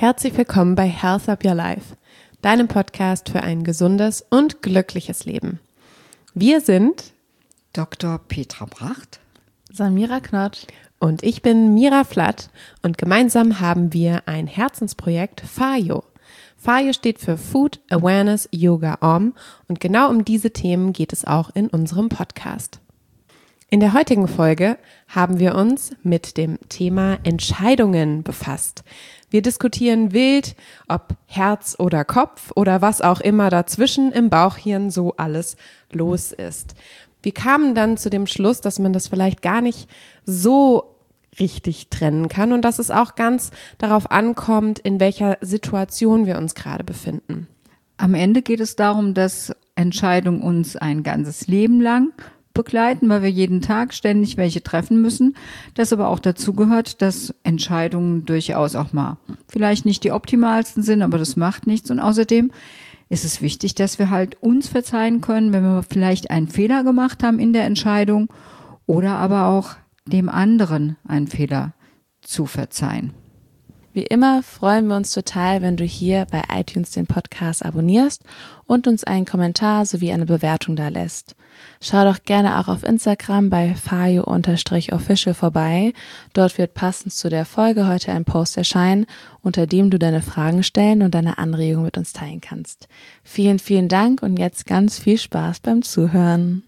Herzlich willkommen bei Health Up Your Life, deinem Podcast für ein gesundes und glückliches Leben. Wir sind Dr. Petra Bracht, Samira Knott und ich bin Mira Flatt und gemeinsam haben wir ein Herzensprojekt FAYO. FAYO steht für Food Awareness Yoga Om und genau um diese Themen geht es auch in unserem Podcast. In der heutigen Folge haben wir uns mit dem Thema Entscheidungen befasst. Wir diskutieren wild, ob Herz oder Kopf oder was auch immer dazwischen im Bauchhirn so alles los ist. Wir kamen dann zu dem Schluss, dass man das vielleicht gar nicht so richtig trennen kann und dass es auch ganz darauf ankommt, in welcher Situation wir uns gerade befinden. Am Ende geht es darum, dass Entscheidungen uns ein ganzes Leben lang begleiten, weil wir jeden Tag ständig welche treffen müssen. Das aber auch dazu gehört, dass Entscheidungen durchaus auch mal vielleicht nicht die optimalsten sind, aber das macht nichts. Und außerdem ist es wichtig, dass wir halt uns verzeihen können, wenn wir vielleicht einen Fehler gemacht haben in der Entscheidung oder aber auch dem anderen einen Fehler zu verzeihen. Wie immer freuen wir uns total, wenn du hier bei iTunes den Podcast abonnierst und uns einen Kommentar sowie eine Bewertung da lässt. Schau doch gerne auch auf Instagram bei fayo_official vorbei. Dort wird passend zu der Folge heute ein Post erscheinen, unter dem du deine Fragen stellen und deine Anregungen mit uns teilen kannst. Vielen, vielen Dank und jetzt ganz viel Spaß beim Zuhören.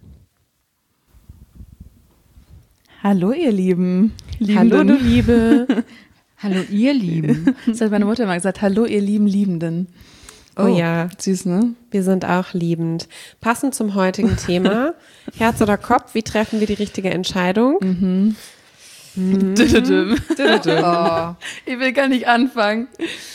Hallo ihr Lieben. Hallo du Liebe. Hallo ihr Lieben. Das hat meine Mutter mal gesagt, hallo ihr lieben Liebenden. Oh ja, süß, ne? Wir sind auch liebend. Passend zum heutigen Thema, Herz oder Kopf, wie treffen wir die richtige Entscheidung? Oh. Ich will gar nicht anfangen.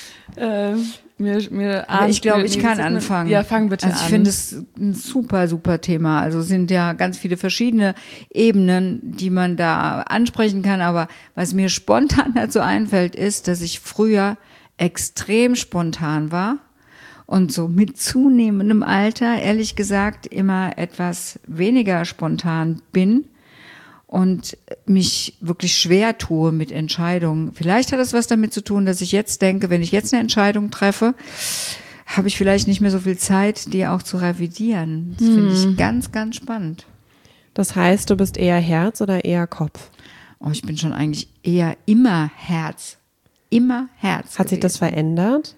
Ich glaube, ich kann anfangen. Ja, fang bitte an. Ich finde es ein super, super Thema. Also sind ja ganz viele verschiedene Ebenen, die man da ansprechen kann. Aber was mir spontan dazu einfällt, ist, dass ich früher extrem spontan war und so mit zunehmendem Alter, ehrlich gesagt, immer etwas weniger spontan bin und mich wirklich schwer tue mit Entscheidungen. Vielleicht hat es was damit zu tun, dass ich jetzt denke, wenn ich jetzt eine Entscheidung treffe, habe ich vielleicht nicht mehr so viel Zeit, die auch zu revidieren. Das finde ich ganz, ganz spannend. Das heißt, du bist eher Herz oder eher Kopf? Oh, ich bin schon eigentlich eher immer Herz. Immer Herz. Hat sich das verändert?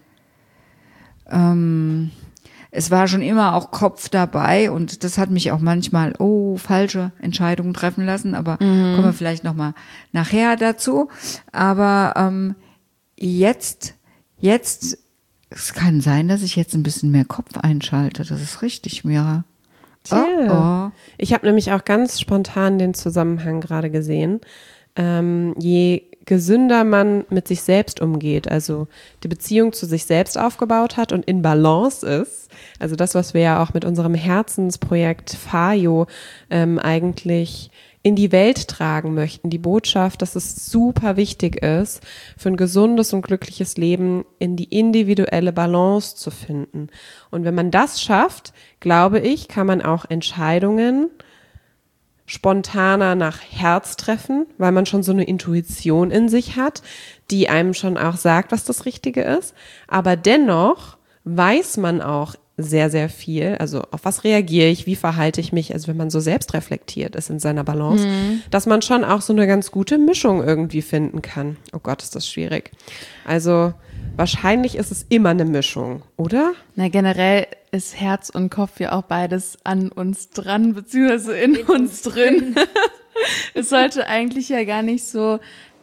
Es war schon immer auch Kopf dabei und das hat mich auch manchmal, falsche Entscheidungen treffen lassen, aber kommen wir vielleicht nochmal nachher dazu. Aber jetzt, es kann sein, dass ich jetzt ein bisschen mehr Kopf einschalte. Das ist richtig, Mira. Tja. Ich habe nämlich auch ganz spontan den Zusammenhang gerade gesehen. Je gesünder man mit sich selbst umgeht, also die Beziehung zu sich selbst aufgebaut hat und in Balance ist, also das, was wir ja auch mit unserem Herzensprojekt FAYO eigentlich in die Welt tragen möchten, die Botschaft, dass es super wichtig ist, für ein gesundes und glückliches Leben in die individuelle Balance zu finden. Und wenn man das schafft, glaube ich, kann man auch Entscheidungen spontaner nach Herz treffen, weil man schon so eine Intuition in sich hat, die einem schon auch sagt, was das Richtige ist. Aber dennoch weiß man auch sehr, sehr viel. Also auf was reagiere ich, wie verhalte ich mich, also wenn man so selbst reflektiert ist in seiner Balance, dass man schon auch so eine ganz gute Mischung irgendwie finden kann. Oh Gott, ist das schwierig. Also wahrscheinlich ist es immer eine Mischung, oder? Na, generell ist Herz und Kopf ja auch beides an uns dran, beziehungsweise in uns drin. Es sollte eigentlich ja gar nicht so,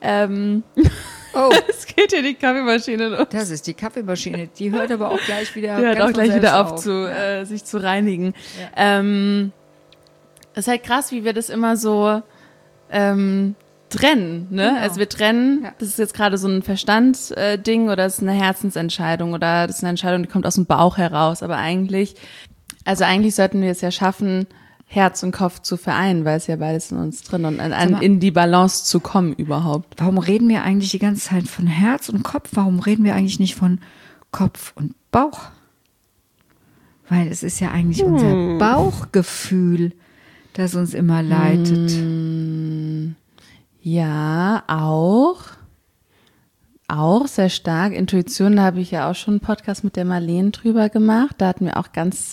es geht hier die Kaffeemaschine los. Das ist die Kaffeemaschine. Die hört aber auch gleich wieder Die hört auch gleich wieder auf, sich zu reinigen. Ja. Es ist halt krass, wie wir das immer so trennen, ne? Genau. Also wir trennen, das ist jetzt gerade so ein Verstandsding oder das ist eine Herzensentscheidung oder das ist eine Entscheidung, die kommt aus dem Bauch heraus. Aber eigentlich sollten wir es ja schaffen, Herz und Kopf zu vereinen, weil es ja beides in uns drin und in die Balance zu kommen überhaupt. Warum reden wir eigentlich die ganze Zeit von Herz und Kopf? Warum reden wir eigentlich nicht von Kopf und Bauch? Weil es ist ja eigentlich unser Bauchgefühl, das uns immer leitet. Ja, auch. auch sehr stark. Intuition, da habe ich ja auch schon einen Podcast mit der Marlene drüber gemacht. Da hatten wir auch ganz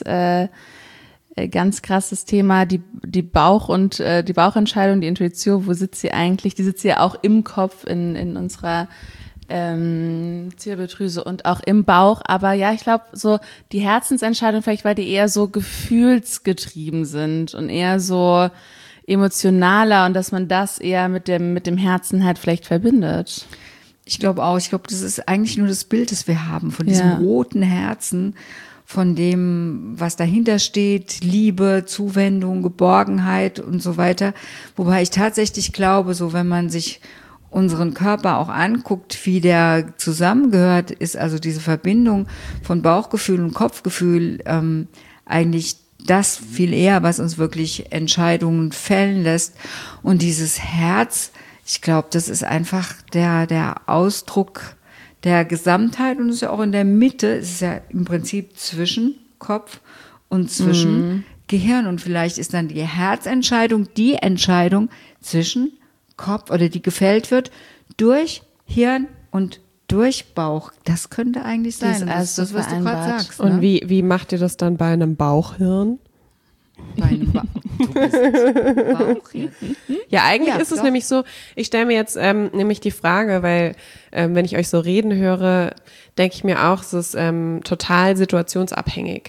krasses Thema, die Bauch- und die Bauchentscheidung, die Intuition, wo sitzt sie eigentlich? Die sitzt ja auch im Kopf, in unserer Zirbeldrüse und auch im Bauch. Aber ja, ich glaube, so die Herzensentscheidung vielleicht, weil die eher so gefühlsgetrieben sind und eher so emotionaler und dass man das eher mit dem Herzen halt vielleicht verbindet. Ich glaube auch, das ist eigentlich nur das Bild, das wir haben von diesem roten Herzen, von dem, was dahinter steht, Liebe, Zuwendung, Geborgenheit und so weiter. Wobei ich tatsächlich glaube, so wenn man sich unseren Körper auch anguckt, wie der zusammengehört, ist also diese Verbindung von Bauchgefühl und Kopfgefühl eigentlich das viel eher, was uns wirklich Entscheidungen fällen lässt. Und dieses Herz, ich glaube, das ist einfach der Ausdruck der Gesamtheit und ist ja auch in der Mitte, es ist ja im Prinzip zwischen Kopf und zwischen Gehirn. Und vielleicht ist dann die Herzentscheidung die Entscheidung zwischen Kopf oder die gefällt wird durch Hirn und durch Bauch. Das könnte eigentlich sein. Das, was du gerade sagst. Und wie macht ihr das dann bei einem Bauchhirn? Bei einem Bauchhirn. Ja, eigentlich ist es nämlich so, ich stelle mir jetzt nämlich die Frage, weil wenn ich euch so reden höre, denke ich mir auch, es ist total situationsabhängig.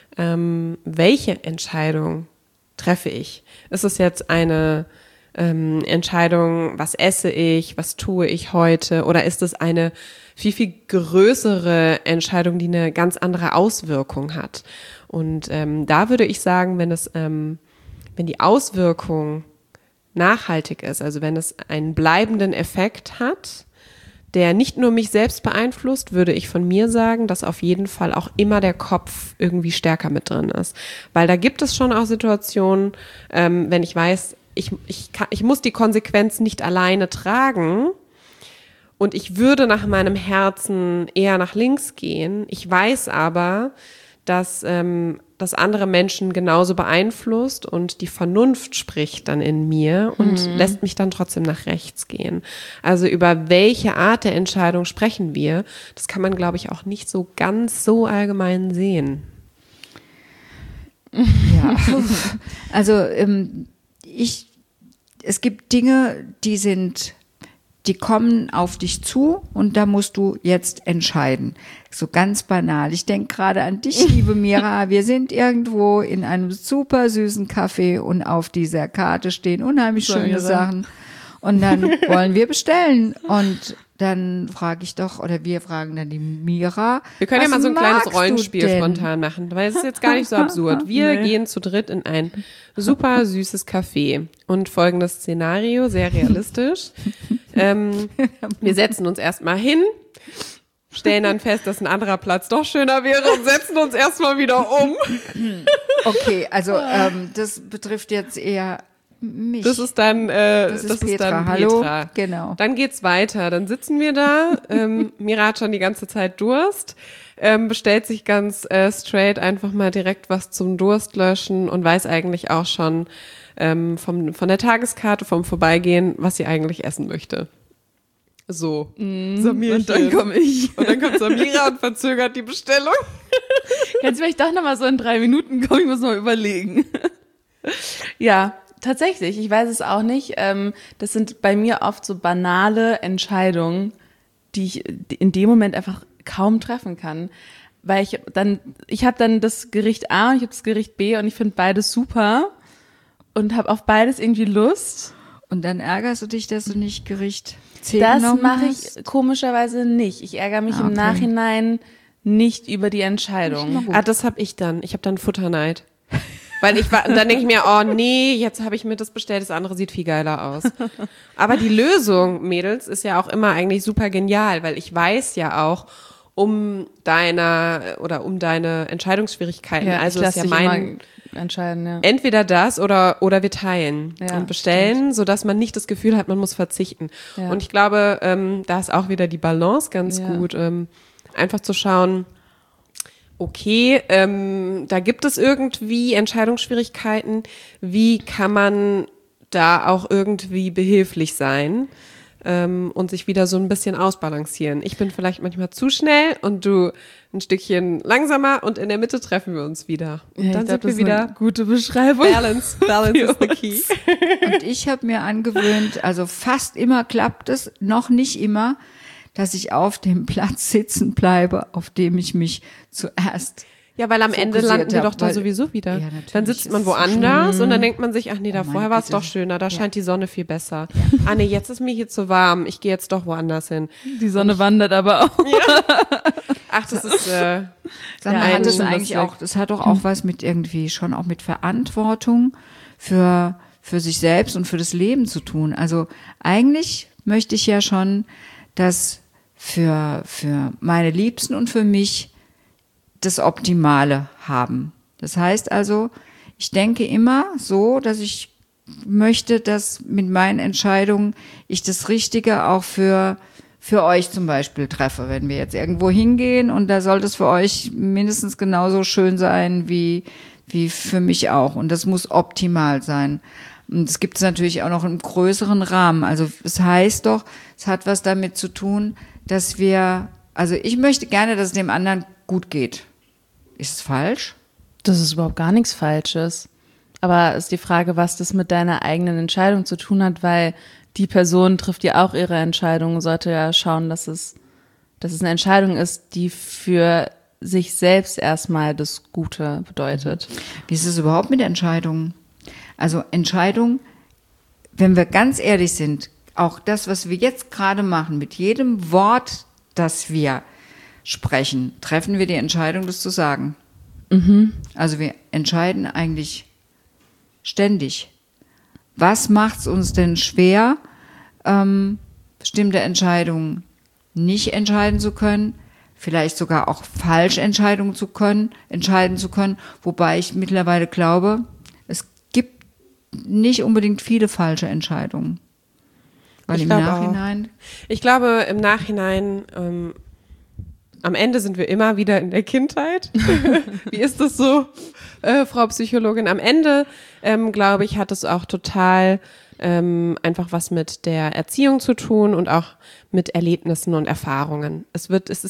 Welche Entscheidung treffe ich? Ist es jetzt eine Entscheidung, was esse ich, was tue ich heute, oder ist es eine viel, viel größere Entscheidung, die eine ganz andere Auswirkung hat? Und da würde ich sagen, wenn die Auswirkung nachhaltig ist, also wenn es einen bleibenden Effekt hat, der nicht nur mich selbst beeinflusst, würde ich von mir sagen, dass auf jeden Fall auch immer der Kopf irgendwie stärker mit drin ist. Weil da gibt es schon auch Situationen, wenn ich weiß, ich muss die Konsequenz nicht alleine tragen und ich würde nach meinem Herzen eher nach links gehen. Ich weiß aber, dass das andere Menschen genauso beeinflusst und die Vernunft spricht dann in mir und lässt mich dann trotzdem nach rechts gehen. Also über welche Art der Entscheidung sprechen wir? Das kann man, glaube ich, auch nicht so ganz so allgemein sehen. Ja, also es gibt Dinge, die kommen auf dich zu und da musst du jetzt entscheiden. So ganz banal. Ich denke gerade an dich, liebe Mira. Wir sind irgendwo in einem super süßen Café und auf dieser Karte stehen unheimlich schöne Sachen. Und dann wollen wir bestellen. Und dann frage ich doch, oder wir fragen dann die Mira. Wir können ja mal so ein kleines Rollenspiel spontan machen, weil es ist jetzt gar nicht so absurd. Wir gehen zu dritt in ein super süßes Café. Und folgendes Szenario, sehr realistisch. Wir setzen uns erstmal hin, stellen dann fest, dass ein anderer Platz doch schöner wäre und setzen uns erstmal wieder um. Okay, also das betrifft jetzt eher mich. Das ist dann Petra. Hallo, genau. Dann geht's weiter. Dann sitzen wir da. Mira hat schon die ganze Zeit Durst, bestellt sich ganz straight einfach mal direkt was zum Durstlöschen und weiß eigentlich auch schon von der Tageskarte, vom Vorbeigehen, was sie eigentlich essen möchte. So, Samir. Und dann komme ich. Und dann kommt Samira und verzögert die Bestellung. Kannst du vielleicht doch nochmal so in 3 Minuten kommen? Ich muss mal überlegen. Ja, tatsächlich. Ich weiß es auch nicht. Das sind bei mir oft so banale Entscheidungen, die ich in dem Moment einfach kaum treffen kann. Weil ich habe dann das Gericht A und ich habe das Gericht B und ich finde beides super und habe auf beides irgendwie Lust. Und dann ärgerst du dich, dass du nicht Gericht C genommen hast? Das mache ich komischerweise nicht. Ich ärgere mich im Nachhinein nicht über die Entscheidung. Das habe ich dann. Ich habe dann Futterneid. Weil dann denke ich mir, oh nee, jetzt habe ich mir das bestellt, das andere sieht viel geiler aus. Aber die Lösung, Mädels, ist ja auch immer eigentlich super genial, weil ich weiß ja auch um deine Entscheidungsschwierigkeiten. Ja, also ist ja mein entscheiden, ja. Entweder das oder wir teilen und bestellen, sodass man nicht das Gefühl hat, man muss verzichten. Ja. Und ich glaube, da ist auch wieder die Balance ganz gut, einfach zu schauen, okay, da gibt es irgendwie Entscheidungsschwierigkeiten. Wie kann man da auch irgendwie behilflich sein? und sich wieder so ein bisschen ausbalancieren. Ich bin vielleicht manchmal zu schnell und du ein Stückchen langsamer und in der Mitte treffen wir uns wieder. Und dann sind wir wieder gute Beschreibung. Balance is the key. Und ich habe mir angewöhnt, also fast immer klappt es, noch nicht immer, dass ich auf dem Platz sitzen bleibe, auf dem ich mich zuerst Ja, weil am Ende landen wir doch da sowieso wieder. Ja, dann sitzt man woanders und dann denkt man sich, ach nee, da vorher war es doch schöner, da scheint die Sonne viel besser. Ah nee, jetzt ist mir hier zu warm, ich gehe jetzt doch woanders hin. Die Sonne wandert aber auch. Ja. Ach, das ist hat das eigentlich auch, das hat doch auch was mit irgendwie schon auch mit Verantwortung für sich selbst und für das Leben zu tun. Also eigentlich möchte ich ja schon, dass für meine Liebsten und für mich das Optimale haben. Das heißt also, ich denke immer so, dass ich möchte, dass mit meinen Entscheidungen ich das Richtige auch für euch zum Beispiel treffe. Wenn wir jetzt irgendwo hingehen und da sollte es für euch mindestens genauso schön sein wie für mich auch. Und das muss optimal sein. Und es gibt es natürlich auch noch im größeren Rahmen. Also es heißt doch, es hat was damit zu tun, dass also ich möchte gerne, dass es dem anderen gut geht. Ist es falsch? Das ist überhaupt gar nichts Falsches. Aber ist die Frage, was das mit deiner eigenen Entscheidung zu tun hat, weil die Person trifft ja auch ihre Entscheidung, sollte ja schauen, dass es eine Entscheidung ist, die für sich selbst erstmal das Gute bedeutet. Wie ist es überhaupt mit Entscheidungen? Also Entscheidung, wenn wir ganz ehrlich sind, auch das, was wir jetzt gerade machen, mit jedem Wort, das wir sprechen, treffen wir die Entscheidung, das zu sagen. Mhm. Also wir entscheiden eigentlich ständig. Was macht es uns denn schwer, bestimmte Entscheidungen nicht entscheiden zu können, vielleicht sogar auch falsch entscheiden zu können, wobei ich mittlerweile glaube, es gibt nicht unbedingt viele falsche Entscheidungen. Weil im Nachhinein. Ich glaube, im Nachhinein, am Ende sind wir immer wieder in der Kindheit. Wie ist das so, Frau Psychologin? Am Ende, glaube ich, hat es auch total einfach was mit der Erziehung zu tun und auch mit Erlebnissen und Erfahrungen. Es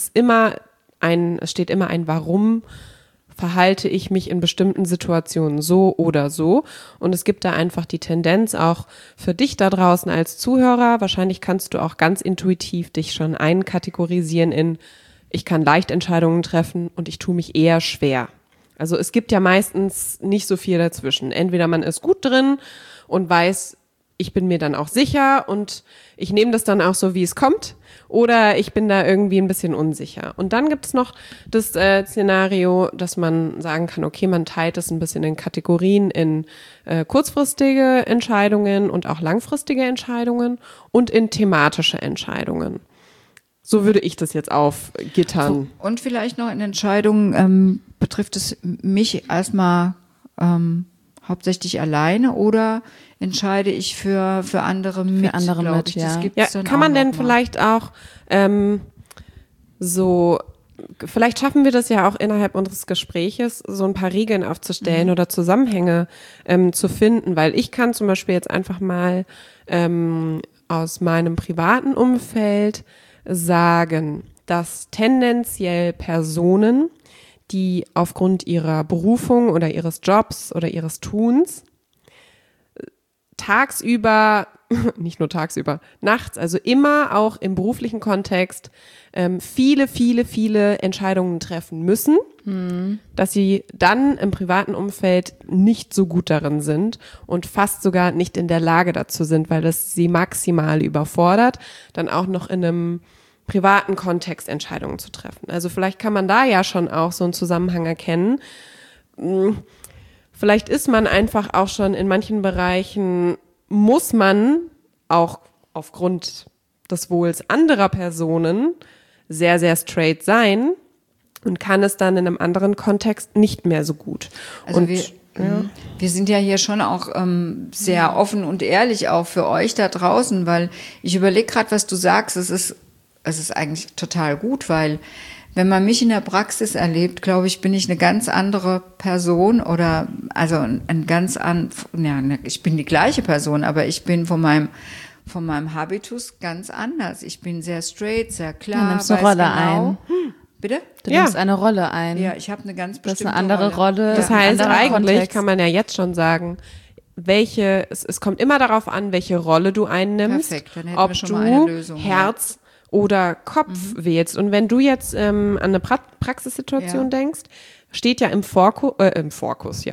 steht immer ein Warum verhalte ich mich in bestimmten Situationen so oder so. Und es gibt da einfach die Tendenz auch für dich da draußen als Zuhörer. Wahrscheinlich kannst du auch ganz intuitiv dich schon einkategorisieren in, ich kann leicht Entscheidungen treffen und ich tue mich eher schwer. Also es gibt ja meistens nicht so viel dazwischen. Entweder man ist gut drin und weiß, ich bin mir dann auch sicher und ich nehme das dann auch so, wie es kommt, oder ich bin da irgendwie ein bisschen unsicher. Und dann gibt es noch das Szenario, dass man sagen kann, okay, man teilt es ein bisschen in Kategorien, in kurzfristige Entscheidungen und auch langfristige Entscheidungen und in thematische Entscheidungen. So würde ich das jetzt aufgittern. Und vielleicht noch in Entscheidungen, betrifft es mich erstmal hauptsächlich alleine oder entscheide ich für andere mit? Für andere mit, ja. Das gibt's dann kann man denn mal. vielleicht auch vielleicht schaffen wir das ja auch innerhalb unseres Gespräches, so ein paar Regeln aufzustellen oder Zusammenhänge zu finden, weil ich kann zum Beispiel jetzt einfach mal aus meinem privaten Umfeld sagen, dass tendenziell Personen, die aufgrund ihrer Berufung oder ihres Jobs oder ihres Tuns tagsüber, nicht nur tagsüber, nachts, also immer auch im beruflichen Kontext viele Entscheidungen treffen müssen, dass sie dann im privaten Umfeld nicht so gut darin sind und fast sogar nicht in der Lage dazu sind, weil es sie maximal überfordert, dann auch noch in einem privaten Kontext Entscheidungen zu treffen. Also vielleicht kann man da ja schon auch so einen Zusammenhang erkennen. Vielleicht ist man einfach auch schon in manchen Bereichen, muss man auch aufgrund des Wohls anderer Personen sehr, sehr straight sein und kann es dann in einem anderen Kontext nicht mehr so gut. Also und wir sind ja hier schon auch sehr offen und ehrlich auch für euch da draußen, weil ich überlege gerade, was du sagst, es ist eigentlich total gut, weil wenn man mich in der Praxis erlebt, glaube ich, bin ich eine ganz andere Person ich bin die gleiche Person, aber ich bin von von meinem Habitus ganz anders. Ich bin sehr straight, sehr klar. Du nimmst eine Rolle ein. Bitte? Du nimmst eine Rolle ein. Ja, ich habe eine ganz Das ist bestimmte eine andere Rolle. Das heißt, anderer eigentlich Kontext. kann man ja jetzt schon sagen, es kommt immer darauf an, welche Rolle du einnimmst, Perfekt, dann hätten ob wir schon du mal eine Lösung, Herz oder Kopf wählst. Und wenn du jetzt an eine Praxissituation Ja. denkst, steht ja im Fokus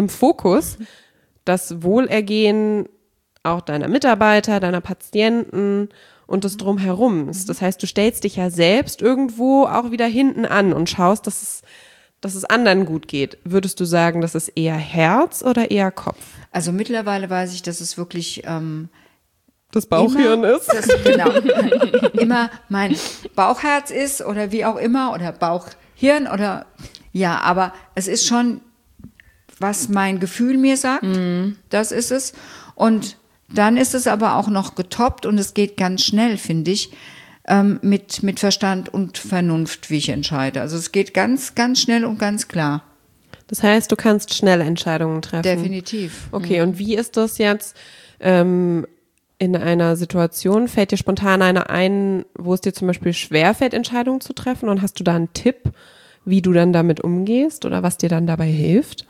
das Wohlergehen auch deiner Mitarbeiter, deiner Patienten und das Drumherum. Das heißt, du stellst dich ja selbst irgendwo auch wieder hinten an und schaust, dass es anderen gut geht. Würdest du sagen, das ist eher Herz oder eher Kopf? Also mittlerweile weiß ich, dass es wirklich Das Bauchhirn ist? Genau. Immer mein Bauchherz ist oder wie auch immer oder Bauchhirn oder ja, aber es ist schon, was mein Gefühl mir sagt, das ist es. Und dann ist es aber auch noch getoppt und es geht ganz schnell, finde ich, mit Verstand und Vernunft, wie ich entscheide. Also es geht ganz, ganz schnell und ganz klar. Das heißt, du kannst schnell Entscheidungen treffen. Definitiv. Okay, und wie ist das jetzt in einer Situation? Fällt dir spontan eine ein, wo es dir zum Beispiel schwerfällt, Entscheidungen zu treffen? Und hast du da einen Tipp, wie du dann damit umgehst oder was dir dann dabei hilft?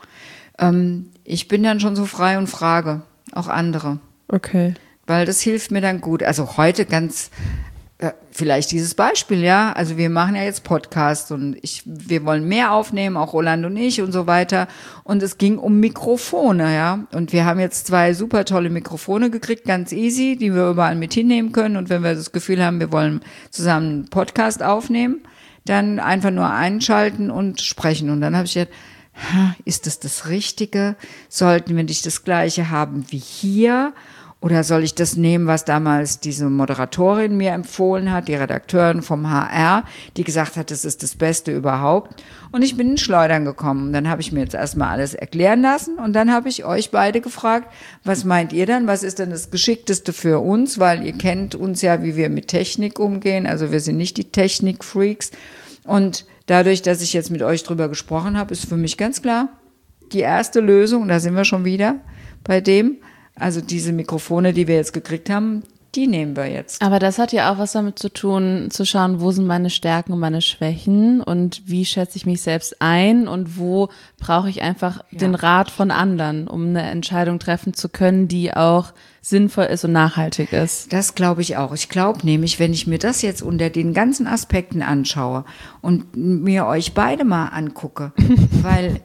Ich bin dann schon so frei und frage auch andere, Okay. weil das hilft mir dann gut. Also heute ganz vielleicht dieses Beispiel, ja. Also wir machen ja jetzt Podcasts und wir wollen mehr aufnehmen, auch Roland und ich und so weiter. Und es ging um Mikrofone, ja. Und wir haben jetzt 2 super tolle Mikrofone gekriegt, ganz easy, die wir überall mit hinnehmen können. Und wenn wir das Gefühl haben, wir wollen zusammen einen Podcast aufnehmen, dann einfach nur einschalten und sprechen. Und dann habe ich gedacht, ist das Richtige? Sollten wir nicht das Gleiche haben wie hier? Oder soll ich das nehmen, was damals diese Moderatorin mir empfohlen hat, die Redakteurin vom HR, die gesagt hat, das ist das Beste überhaupt. Und ich bin in Schleudern gekommen. Dann habe ich mir jetzt erstmal alles erklären lassen und dann habe ich euch beide gefragt, was meint ihr denn? Was ist denn das Geschickteste für uns? Weil ihr kennt uns ja, wie wir mit Technik umgehen. Also wir sind nicht die Technik-Freaks. Und dadurch, dass ich jetzt mit euch drüber gesprochen habe, ist für mich ganz klar, die erste Lösung, da sind wir schon wieder bei dem, also diese Mikrofone, die wir jetzt gekriegt haben, die nehmen wir jetzt. Aber das hat ja auch was damit zu tun, zu schauen, wo sind meine Stärken und meine Schwächen und wie schätze ich mich selbst ein und wo brauche ich einfach den Rat von anderen, um eine Entscheidung treffen zu können, die auch sinnvoll ist und nachhaltig ist. Das glaube ich auch. Ich glaube nämlich, wenn ich mir das jetzt unter den ganzen Aspekten anschaue und mir euch beide mal angucke, weil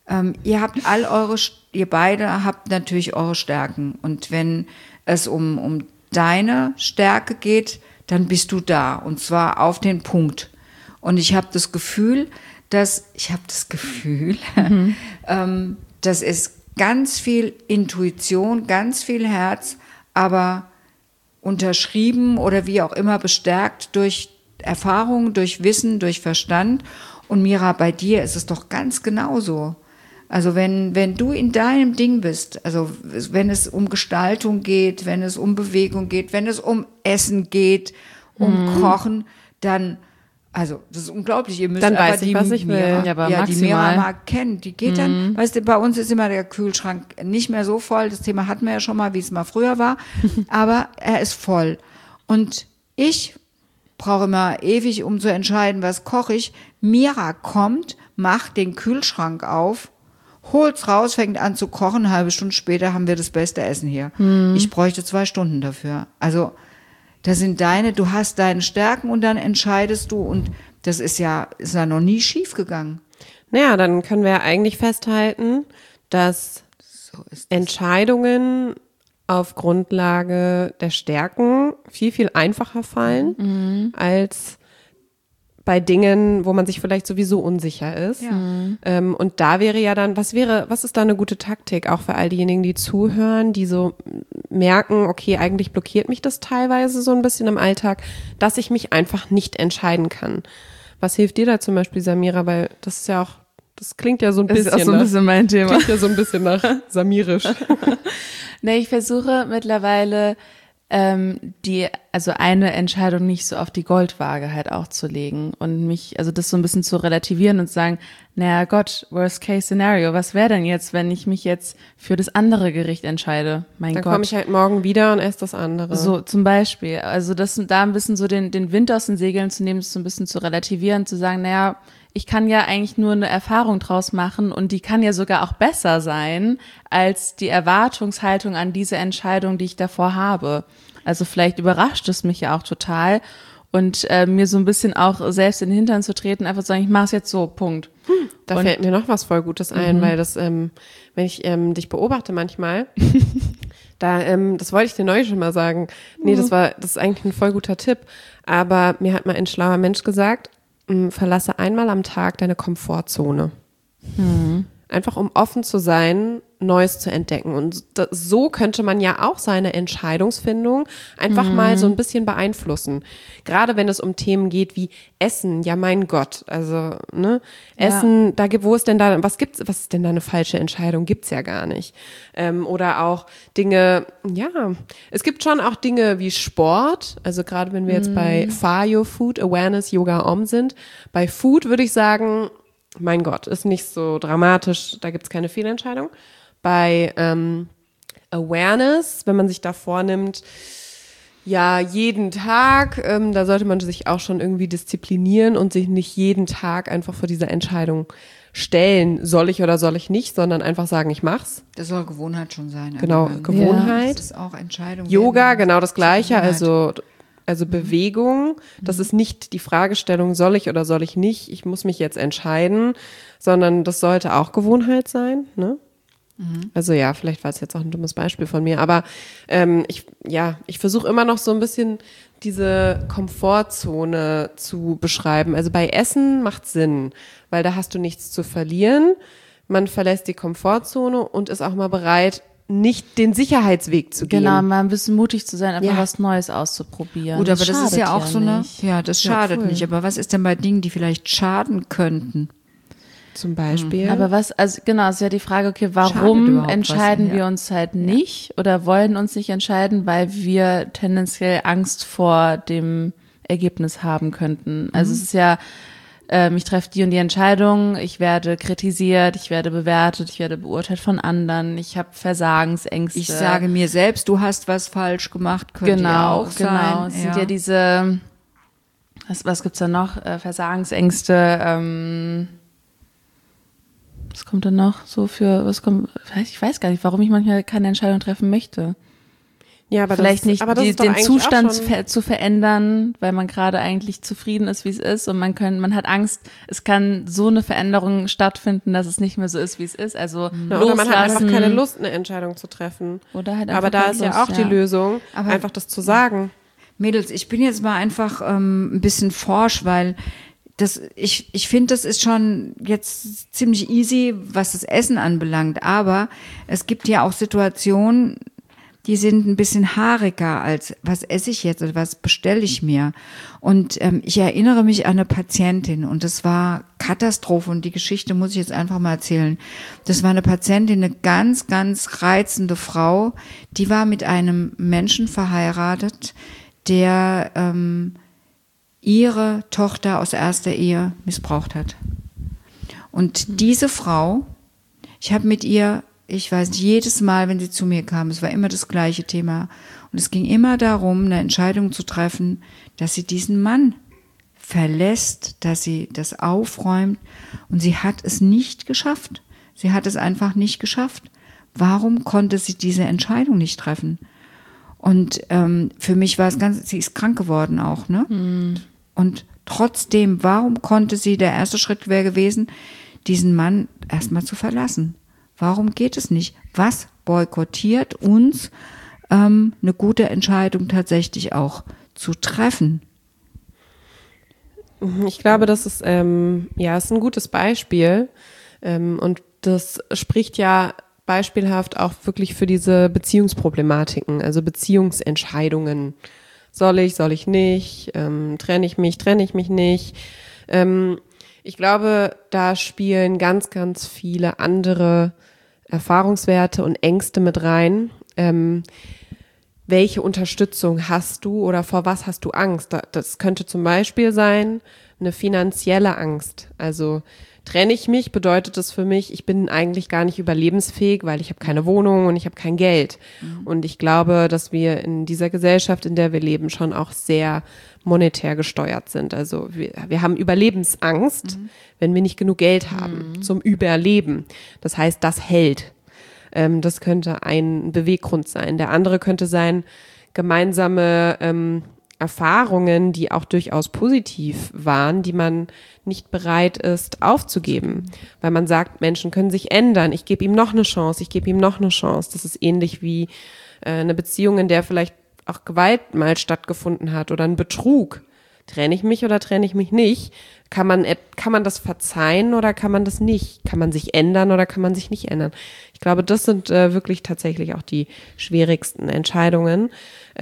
ihr beide habt natürlich eure Stärken. Und wenn es um deine Stärke geht, dann bist du da. Und zwar auf den Punkt. Und ich habe das Gefühl, dass es ganz viel Intuition, ganz viel Herz, aber unterschrieben oder wie auch immer bestärkt durch Erfahrung, durch Wissen, durch Verstand. Und Mira, bei dir ist es doch ganz genauso. Also wenn du in deinem Ding bist, also wenn es um Gestaltung geht, wenn es um Bewegung geht, wenn es um Essen geht, um Kochen, dann, also das ist unglaublich. Ihr müsst Dann aber weiß ich, was ich will. Ja, aber die maximal. Mira mal kennen. Die geht dann, weißt du, bei uns ist immer der Kühlschrank nicht mehr so voll. Das Thema hatten wir ja schon mal, wie es mal früher war. Aber er ist voll. Und ich brauche immer ewig, um zu entscheiden, was koche ich. Mira kommt, macht den Kühlschrank auf, holt's raus, fängt an zu kochen, eine halbe Stunde später haben wir das beste Essen hier. Ich bräuchte 2 Stunden dafür. Also, du hast deine Stärken und dann entscheidest du und das ist ja noch nie schief gegangen. Naja, dann können wir ja eigentlich festhalten, dass Entscheidungen auf Grundlage der Stärken viel, viel einfacher fallen als bei Dingen, wo man sich vielleicht sowieso unsicher ist. Ja. Und da wäre ja dann, was ist da eine gute Taktik, auch für all diejenigen, die zuhören, die so merken, okay, eigentlich blockiert mich das teilweise so ein bisschen im Alltag, dass ich mich einfach nicht entscheiden kann. Was hilft dir da zum Beispiel, Samira? Weil das ist ja auch, das klingt ja so ein Das bisschen ist auch so ein bisschen mein Thema. klingt ja so ein bisschen nach Samirisch. Ne, ich versuche mittlerweile also eine Entscheidung nicht so auf die Goldwaage halt auch zu legen und also das so ein bisschen zu relativieren und zu sagen, naja Gott, worst case scenario, was wäre denn jetzt, wenn ich mich jetzt für das andere Gericht entscheide? Mein Dann Gott. komme ich halt morgen wieder und esse das andere. So zum Beispiel, also da ein bisschen so den Wind aus den Segeln zu nehmen, das so ein bisschen zu relativieren, zu sagen, naja, ich kann ja eigentlich nur eine Erfahrung draus machen und die kann ja sogar auch besser sein als die Erwartungshaltung an diese Entscheidung, die ich davor habe. Also vielleicht überrascht es mich ja auch total und mir so ein bisschen auch selbst in den Hintern zu treten, einfach zu sagen, ich mache es jetzt so, Punkt. Da fällt mir noch was voll Gutes ein, weil das, wenn ich dich beobachte manchmal, das wollte ich dir neulich schon mal sagen. Nee, das ist eigentlich ein voll guter Tipp. Aber mir hat mal ein schlauer Mensch gesagt, verlasse einmal am Tag deine Komfortzone. Einfach um offen zu sein, Neues zu entdecken. Und so könnte man ja auch seine Entscheidungsfindung einfach mal so ein bisschen beeinflussen. Gerade wenn es um Themen geht wie Essen, ja mein Gott, also Essen, wo ist denn da, was ist denn da eine falsche Entscheidung? Gibt's ja gar nicht. Oder auch Dinge, es gibt schon auch Dinge wie Sport, also gerade wenn wir jetzt bei FAYO, Food Awareness Yoga Om sind, bei Food würde ich sagen, mein Gott, ist nicht so dramatisch, da gibt's keine Fehlentscheidung. Bei Awareness, wenn man sich da vornimmt, ja, jeden Tag, da sollte man sich auch schon irgendwie disziplinieren und sich nicht jeden Tag einfach vor dieser Entscheidung stellen, soll ich oder soll ich nicht, sondern einfach sagen, ich mach's. Das soll Gewohnheit schon sein. Genau, Gewohnheit. Das ist auch Entscheidung. Yoga, genau das Gleiche, also Bewegung, das ist nicht die Fragestellung, soll ich oder soll ich nicht, ich muss mich jetzt entscheiden, sondern das sollte auch Gewohnheit sein, ne? Also ja, vielleicht war es jetzt auch ein dummes Beispiel von mir, aber ich versuche immer noch so ein bisschen diese Komfortzone zu beschreiben. Also bei Essen macht Sinn, weil da hast du nichts zu verlieren, man verlässt die Komfortzone und ist auch mal bereit, nicht den Sicherheitsweg zu gehen. Genau, mal ein bisschen mutig zu sein, einfach was Neues auszuprobieren. Gut, aber das ist ja auch so eine, nicht. das schadet nicht. Aber was ist denn bei Dingen, die vielleicht schaden könnten? Zum Beispiel. Aber ist ja die Frage, okay, warum entscheiden wir uns halt nicht oder wollen uns nicht entscheiden, weil wir tendenziell Angst vor dem Ergebnis haben könnten. Also es ist ja, ich treffe die und die Entscheidung, ich werde kritisiert, ich werde bewertet, ich werde beurteilt von anderen, ich habe Versagensängste. Ich sage mir selbst, du hast was falsch gemacht, könnte ja auch sein. Genau, es sind ja diese, was gibt's da noch? Versagensängste, was kommt denn noch so ich weiß gar nicht, warum ich manchmal keine Entscheidung treffen möchte. Ja, aber vielleicht nicht den Zustand zu verändern, weil man gerade eigentlich zufrieden ist, wie es ist und man hat Angst, es kann so eine Veränderung stattfinden, dass es nicht mehr so ist, wie es ist. Also oder man hat einfach keine Lust, eine Entscheidung zu treffen. Oder halt einfach aber da ist ja auch die Lösung, aber einfach das zu sagen. Mädels, ich bin jetzt mal einfach ein bisschen forsch, weil ich finde, das ist schon jetzt ziemlich easy, was das Essen anbelangt. Aber es gibt ja auch Situationen, die sind ein bisschen haariger als, was esse ich jetzt oder was bestelle ich mir? Und ich erinnere mich an eine Patientin und das war Katastrophe und die Geschichte muss ich jetzt einfach mal erzählen. Das war eine Patientin, eine ganz, ganz reizende Frau, die war mit einem Menschen verheiratet, der ihre Tochter aus erster Ehe missbraucht hat. Und diese Frau, ich habe mit ihr, ich weiß nicht, jedes Mal, wenn sie zu mir kam, es war immer das gleiche Thema. Und es ging immer darum, eine Entscheidung zu treffen, dass sie diesen Mann verlässt, dass sie das aufräumt. Und sie hat es nicht geschafft. Sie hat es einfach nicht geschafft. Warum konnte sie diese Entscheidung nicht treffen? Und für mich war es sie ist krank geworden auch, ne? Und trotzdem, warum konnte sie, der erste Schritt wäre gewesen, diesen Mann erstmal zu verlassen? Warum geht es nicht? Was boykottiert uns, eine gute Entscheidung tatsächlich auch zu treffen? Ich glaube, das ist, ist ein gutes Beispiel. Und das spricht ja beispielhaft auch wirklich für diese Beziehungsproblematiken, also Beziehungsentscheidungen. Soll ich nicht? Trenne ich mich nicht? Ich glaube, da spielen ganz, ganz viele andere Erfahrungswerte und Ängste mit rein. welche Unterstützung hast du oder vor was hast du Angst? Das könnte zum Beispiel sein, eine finanzielle Angst. Also trenne ich mich, bedeutet das für mich, ich bin eigentlich gar nicht überlebensfähig, weil ich habe keine Wohnung und ich habe kein Geld. Und ich glaube, dass wir in dieser Gesellschaft, in der wir leben, schon auch sehr monetär gesteuert sind. Also wir haben Überlebensangst, wenn wir nicht genug Geld haben zum Überleben. Das heißt, das hält. Das könnte ein Beweggrund sein. Der andere könnte sein, gemeinsame Erfahrungen, die auch durchaus positiv waren, die man nicht bereit ist aufzugeben. Weil man sagt, Menschen können sich ändern. Ich gebe ihm noch eine Chance, ich gebe ihm noch eine Chance. Das ist ähnlich wie eine Beziehung, in der vielleicht auch Gewalt mal stattgefunden hat oder ein Betrug. Trenne ich mich oder trenne ich mich nicht? Kann man das verzeihen oder kann man das nicht? Kann man sich ändern oder kann man sich nicht ändern? Ich glaube, das sind wirklich tatsächlich auch die schwierigsten Entscheidungen.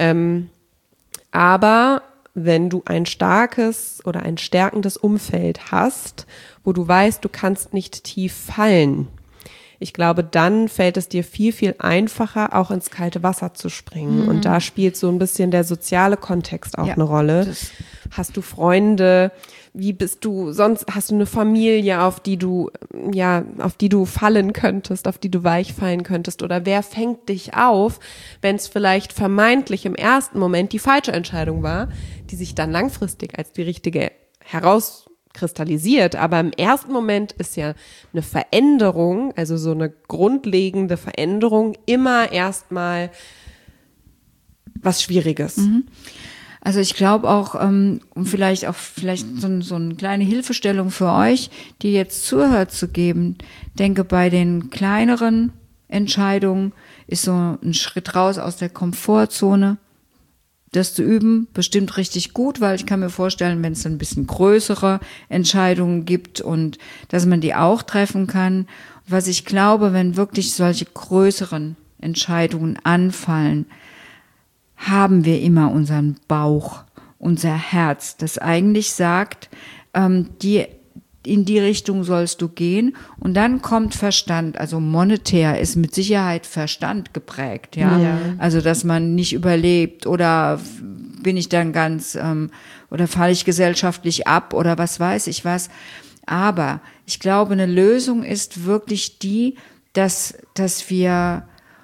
Aber wenn du ein starkes oder ein stärkendes Umfeld hast, wo du weißt, du kannst nicht tief fallen, ich glaube, dann fällt es dir viel, viel einfacher, auch ins kalte Wasser zu springen. Und da spielt so ein bisschen der soziale Kontext auch eine Rolle. Hast du Freunde? Wie bist du sonst? Hast du eine Familie, auf die du fallen könntest, auf die du weich fallen könntest? Oder wer fängt dich auf, wenn es vielleicht vermeintlich im ersten Moment die falsche Entscheidung war, die sich dann langfristig als die richtige herauskristallisiert? Aber im ersten Moment ist ja eine Veränderung, also so eine grundlegende Veränderung, immer erstmal was Schwieriges. Also ich glaube auch, um vielleicht so eine kleine Hilfestellung für euch, die jetzt zuhört, zu geben, denke, bei den kleineren Entscheidungen ist so ein Schritt raus aus der Komfortzone. Das zu üben, bestimmt richtig gut, weil ich kann mir vorstellen, wenn es ein bisschen größere Entscheidungen gibt und dass man die auch treffen kann. Was ich glaube, wenn wirklich solche größeren Entscheidungen anfallen, haben wir immer unseren Bauch, unser Herz, das eigentlich sagt, in die Richtung sollst du gehen. Und dann kommt Verstand, also monetär ist mit Sicherheit Verstand geprägt, ja. Also, dass man nicht überlebt oder bin ich dann oder falle ich gesellschaftlich ab oder was weiß ich was. Aber ich glaube, eine Lösung ist wirklich die, dass wir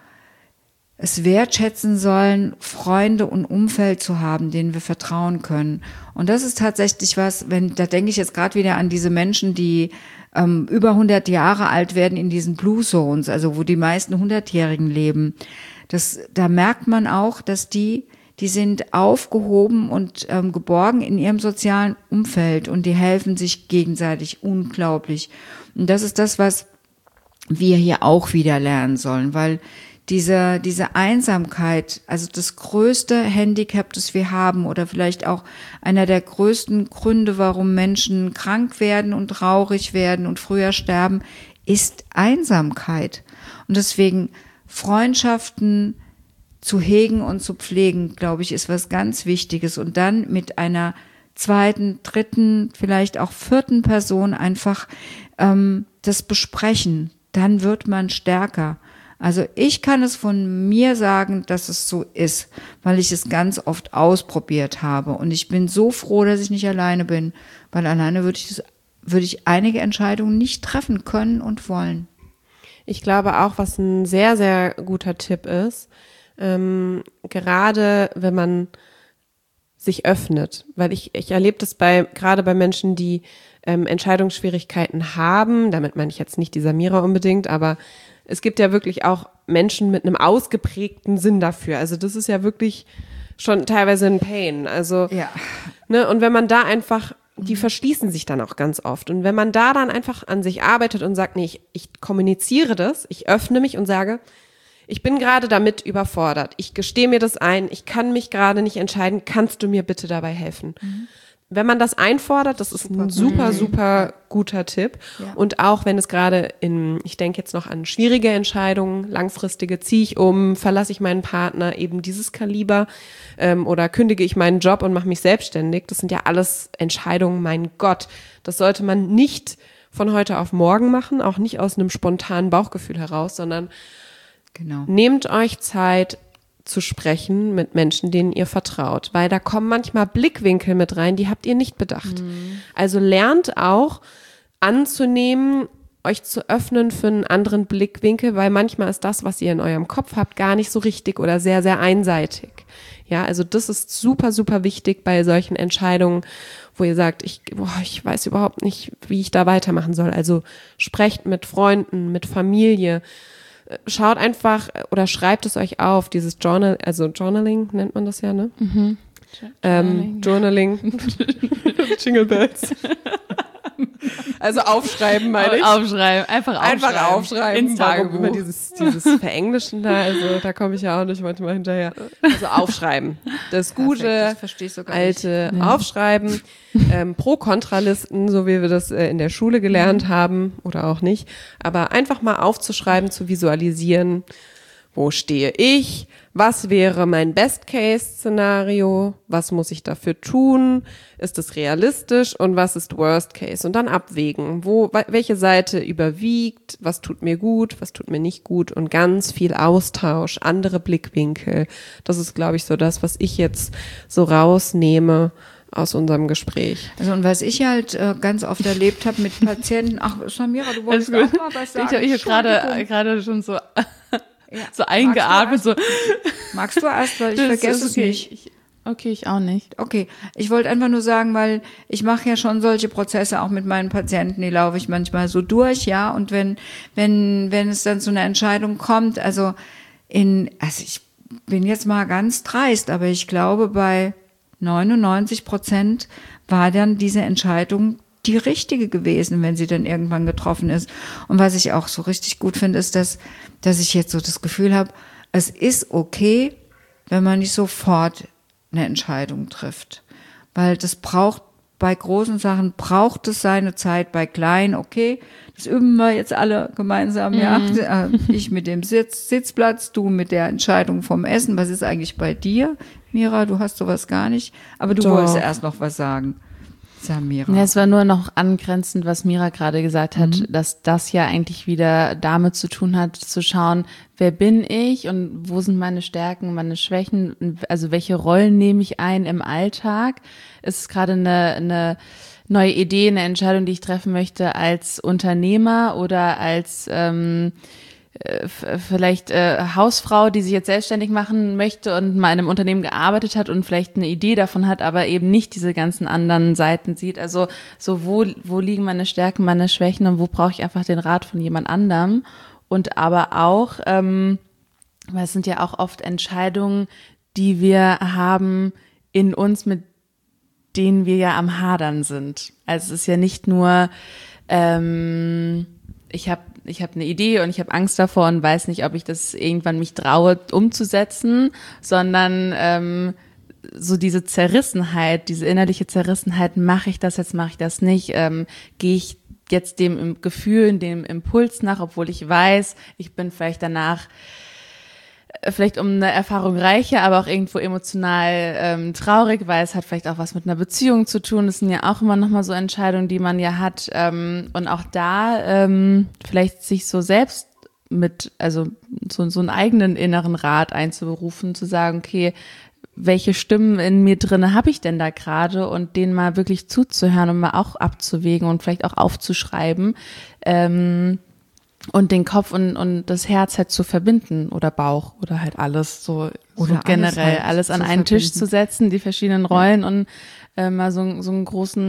es wertschätzen sollen, Freunde und Umfeld zu haben, denen wir vertrauen können. Und das ist tatsächlich was, da denke ich jetzt gerade wieder an diese Menschen, die über 100 Jahre alt werden in diesen Blue Zones, also wo die meisten 100-Jährigen leben. Da merkt man auch, dass die sind aufgehoben und geborgen in ihrem sozialen Umfeld und die helfen sich gegenseitig unglaublich. Und das ist das, was wir hier auch wieder lernen sollen, weil diese Einsamkeit, also das größte Handicap, das wir haben oder vielleicht auch einer der größten Gründe, warum Menschen krank werden und traurig werden und früher sterben, ist Einsamkeit. Und deswegen Freundschaften zu hegen und zu pflegen, glaube ich, ist was ganz Wichtiges. Und dann mit einer zweiten, dritten, vielleicht auch vierten Person einfach das besprechen. Dann wird man stärker. Also ich kann es von mir sagen, dass es so ist, weil ich es ganz oft ausprobiert habe. Und ich bin so froh, dass ich nicht alleine bin, weil alleine würde ich einige Entscheidungen nicht treffen können und wollen. Ich glaube auch, was ein sehr, sehr guter Tipp ist, gerade wenn man sich öffnet, weil ich erlebe das gerade bei Menschen, die Entscheidungsschwierigkeiten haben, damit meine ich jetzt nicht die Samira unbedingt, aber es gibt ja wirklich auch Menschen mit einem ausgeprägten Sinn dafür. Also das ist ja wirklich schon teilweise ein Pain. Also, ja. Ne, und wenn man da einfach, die verschließen sich dann auch ganz oft. Und wenn man da dann einfach an sich arbeitet und sagt, nee, ich kommuniziere das, ich öffne mich und sage, ich bin gerade damit überfordert. Ich gestehe mir das ein, ich kann mich gerade nicht entscheiden, kannst du mir bitte dabei helfen? Wenn man das einfordert, das ist ein super, super guter Tipp. Ja. Und auch wenn es gerade ich denke jetzt noch an schwierige Entscheidungen, langfristige, ziehe ich um, verlasse ich meinen Partner, eben dieses Kaliber, oder kündige ich meinen Job und mache mich selbstständig. Das sind ja alles Entscheidungen, mein Gott. Das sollte man nicht von heute auf morgen machen, auch nicht aus einem spontanen Bauchgefühl heraus, sondern nehmt euch Zeit, zu sprechen mit Menschen, denen ihr vertraut, weil da kommen manchmal Blickwinkel mit rein, die habt ihr nicht bedacht. Also lernt auch anzunehmen, euch zu öffnen für einen anderen Blickwinkel, weil manchmal ist das, was ihr in eurem Kopf habt, gar nicht so richtig oder sehr, sehr einseitig. Ja, also das ist super, super wichtig bei solchen Entscheidungen, wo ihr sagt, ich weiß überhaupt nicht, wie ich da weitermachen soll. Also sprecht mit Freunden, mit Familie, schaut einfach oder schreibt es euch auf, dieses Journaling nennt man das ja, ne? Mhm. Journaling. Jingle Bells. Also aufschreiben, meine ich. Aufschreiben, einfach aufschreiben. Ins Tagebuch. Immer dieses Verenglischen da, also da komme ich ja auch nicht manchmal hinterher. Also aufschreiben. Das gute, alte Aufschreiben. Pro-Kontra-Listen, so wie wir das in der Schule gelernt haben oder auch nicht. Aber einfach mal aufzuschreiben, zu visualisieren, wo stehe ich, was wäre mein Best-Case-Szenario, was muss ich dafür tun, ist es realistisch und was ist Worst-Case und dann abwägen, welche Seite überwiegt, was tut mir gut, was tut mir nicht gut und ganz viel Austausch, andere Blickwinkel. Das ist, glaube ich, so das, was ich jetzt so rausnehme aus unserem Gespräch. Also und was ich halt ganz oft erlebt habe mit Patienten, ach Samira, du wolltest auch mal was sagen. Ich habe gerade schon so so eingeatmet. Magst du erst, weil ich vergesse es nicht. Ich auch nicht. Okay, ich wollte einfach nur sagen, weil ich mache ja schon solche Prozesse auch mit meinen Patienten, die laufe ich manchmal so durch, ja, und wenn es dann zu einer Entscheidung kommt, also ich bin jetzt mal ganz dreist, aber ich glaube, bei 99% war dann diese Entscheidung die richtige gewesen, wenn sie dann irgendwann getroffen ist. Und was ich auch so richtig gut finde, ist, dass ich jetzt so das Gefühl habe, es ist okay, wenn man nicht sofort eine Entscheidung trifft. Weil das bei großen Sachen braucht es seine Zeit, bei kleinen, okay, das üben wir jetzt alle gemeinsam, ja. Ich mit dem Sitzplatz, du mit der Entscheidung vom Essen. Was ist eigentlich bei dir, Mira? Du hast sowas gar nicht. Aber du wolltest erst noch was sagen. Samira. Ja, es war nur noch angrenzend, was Mira gerade gesagt hat, dass das ja eigentlich wieder damit zu tun hat, zu schauen, wer bin ich und wo sind meine Stärken, meine Schwächen, also welche Rollen nehme ich ein im Alltag. Es ist gerade eine neue Idee, eine Entscheidung, die ich treffen möchte als Unternehmer oder als vielleicht Hausfrau, die sich jetzt selbstständig machen möchte und mal in einem Unternehmen gearbeitet hat und vielleicht eine Idee davon hat, aber eben nicht diese ganzen anderen Seiten sieht. Also so wo liegen meine Stärken, meine Schwächen und wo brauche ich einfach den Rat von jemand anderem. Und aber auch, weil es sind ja auch oft Entscheidungen, die wir haben in uns, mit denen wir ja am Hadern sind. Also es ist ja nicht nur, ich habe eine Idee und ich habe Angst davor und weiß nicht, ob ich das irgendwann mich traue umzusetzen, sondern so diese Zerrissenheit, diese innerliche Zerrissenheit, mache ich das jetzt, mache ich das nicht, gehe ich jetzt dem Gefühl, dem Impuls nach, obwohl ich weiß, ich bin vielleicht danach vielleicht um eine Erfahrung reicher, aber auch irgendwo emotional traurig, weil es hat vielleicht auch was mit einer Beziehung zu tun. Das sind ja auch immer nochmal so Entscheidungen, die man ja hat. Und auch da vielleicht sich so selbst also so einen eigenen inneren Rat einzuberufen, zu sagen, okay, welche Stimmen in mir drinne habe ich denn da gerade und denen mal wirklich zuzuhören und mal auch abzuwägen und vielleicht auch aufzuschreiben. Und den Kopf und das Herz halt zu verbinden oder Bauch oder halt alles so generell alles an einen Tisch zu setzen, die verschiedenen Rollen und mal so eine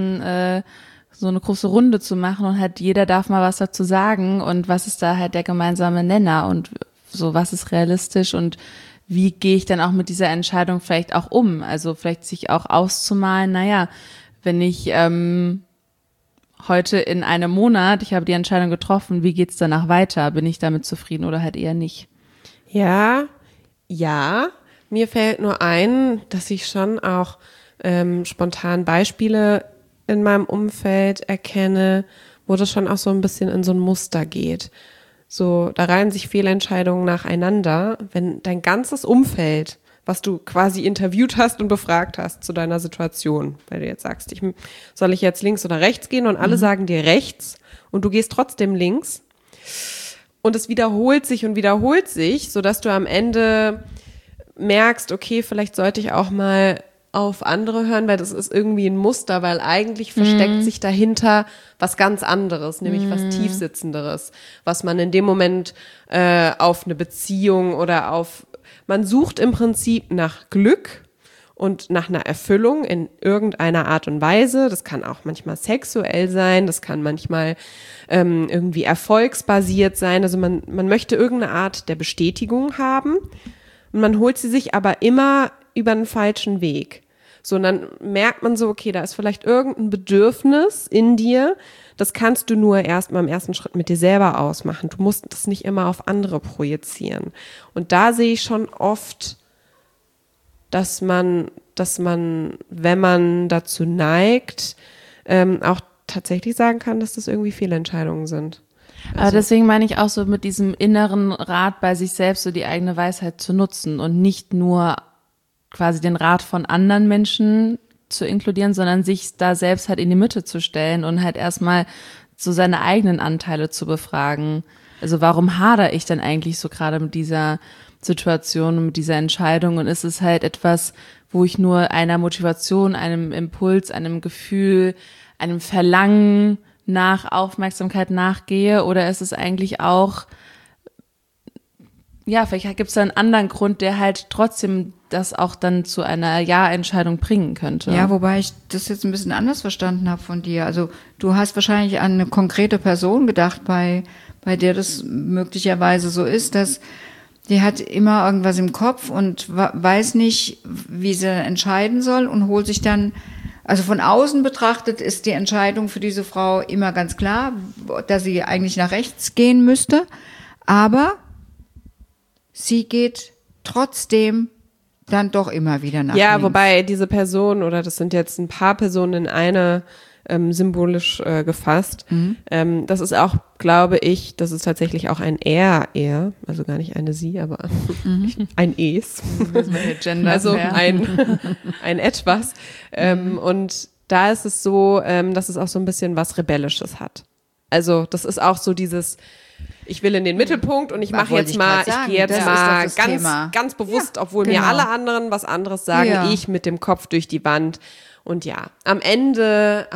große Runde zu machen und halt jeder darf mal was dazu sagen und was ist da halt der gemeinsame Nenner und so was ist realistisch und wie gehe ich dann auch mit dieser Entscheidung vielleicht auch um, also vielleicht sich auch auszumalen, naja, wenn ich heute in einem Monat, ich habe die Entscheidung getroffen, wie geht's danach weiter? Bin ich damit zufrieden oder halt eher nicht? Ja, mir fällt nur ein, dass ich schon auch spontan Beispiele in meinem Umfeld erkenne, wo das schon auch so ein bisschen in so ein Muster geht. So, da reihen sich Fehlentscheidungen nacheinander, wenn dein ganzes Umfeld, was du quasi interviewt hast und befragt hast zu deiner Situation, weil du jetzt sagst, soll ich jetzt links oder rechts gehen und alle sagen dir rechts und du gehst trotzdem links und es wiederholt sich, sodass du am Ende merkst, okay, vielleicht sollte ich auch mal auf andere hören, weil das ist irgendwie ein Muster, weil eigentlich versteckt sich dahinter was ganz anderes, nämlich was Tiefsitzenderes, was man in dem Moment auf eine Beziehung oder man sucht im Prinzip nach Glück und nach einer Erfüllung in irgendeiner Art und Weise. Das kann auch manchmal sexuell sein, das kann manchmal irgendwie erfolgsbasiert sein. Also man möchte irgendeine Art der Bestätigung haben und man holt sie sich aber immer über einen falschen Weg. So, und dann merkt man so, okay, da ist vielleicht irgendein Bedürfnis in dir, das kannst du nur erst mal im ersten Schritt mit dir selber ausmachen. Du musst das nicht immer auf andere projizieren. Und da sehe ich schon oft, dass man, wenn man dazu neigt, auch tatsächlich sagen kann, dass das irgendwie Fehlentscheidungen sind. Aber deswegen meine ich auch so mit diesem inneren Rat bei sich selbst, so die eigene Weisheit zu nutzen und nicht nur quasi den Rat von anderen Menschen zu inkludieren, sondern sich da selbst halt in die Mitte zu stellen und halt erstmal so seine eigenen Anteile zu befragen. Also warum hadere ich denn eigentlich so gerade mit dieser Situation, mit dieser Entscheidung, und ist es halt etwas, wo ich nur einer Motivation, einem Impuls, einem Gefühl, einem Verlangen nach Aufmerksamkeit nachgehe, oder ist es eigentlich auch, ja, vielleicht gibt es da einen anderen Grund, der halt trotzdem das auch dann zu einer Ja-Entscheidung bringen könnte. Ja, wobei ich das jetzt ein bisschen anders verstanden habe von dir. Also du hast wahrscheinlich an eine konkrete Person gedacht, bei der das möglicherweise so ist, dass die hat immer irgendwas im Kopf und weiß nicht, wie sie entscheiden soll und holt sich dann, also von außen betrachtet ist die Entscheidung für diese Frau immer ganz klar, dass sie eigentlich nach rechts gehen müsste, aber sie geht trotzdem dann doch immer wieder nach links. Ja, wobei diese Person, oder das sind jetzt ein paar Personen in eine symbolisch gefasst, das ist auch, glaube ich, das ist tatsächlich auch ein Er, also gar nicht eine Sie, aber ein Es. Also ein Etwas. Und da ist es so, dass es auch so ein bisschen was Rebellisches hat. Also das ist auch so dieses, ich will in den Mittelpunkt und ich mache jetzt mal, ich gehe jetzt mal ganz bewusst, obwohl mir alle anderen was anderes sagen, ich mit dem Kopf durch die Wand. Und ja, am Ende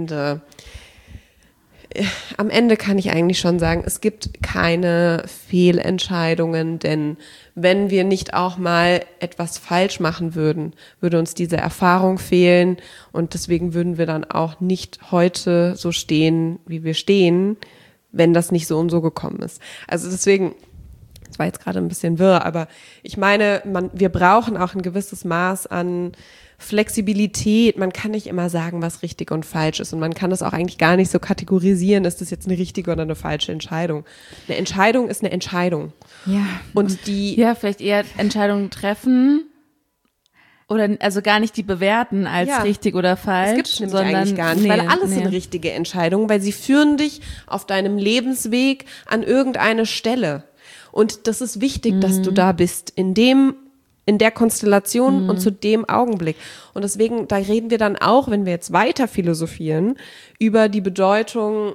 kann ich eigentlich schon sagen, es gibt keine Fehlentscheidungen, denn wenn wir nicht auch mal etwas falsch machen würden, würde uns diese Erfahrung fehlen, und deswegen würden wir dann auch nicht heute so stehen, wie wir stehen, wenn das nicht so und so gekommen ist. Also deswegen, das war jetzt gerade ein bisschen wirr, aber ich meine, wir brauchen auch ein gewisses Maß an Flexibilität. Man kann nicht immer sagen, was richtig und falsch ist, und man kann das auch eigentlich gar nicht so kategorisieren, ist das jetzt eine richtige oder eine falsche Entscheidung. Eine Entscheidung ist eine Entscheidung. Ja. Und ja, vielleicht eher Entscheidungen treffen oder also gar nicht die bewerten als richtig oder falsch. Das gibt's nämlich eigentlich gar nicht, weil alles sind richtige Entscheidungen, weil sie führen dich auf deinem Lebensweg an irgendeine Stelle. Und das ist wichtig, dass du da bist, in der Konstellation und zu dem Augenblick. Und deswegen, da reden wir dann auch, wenn wir jetzt weiter philosophieren, über die Bedeutung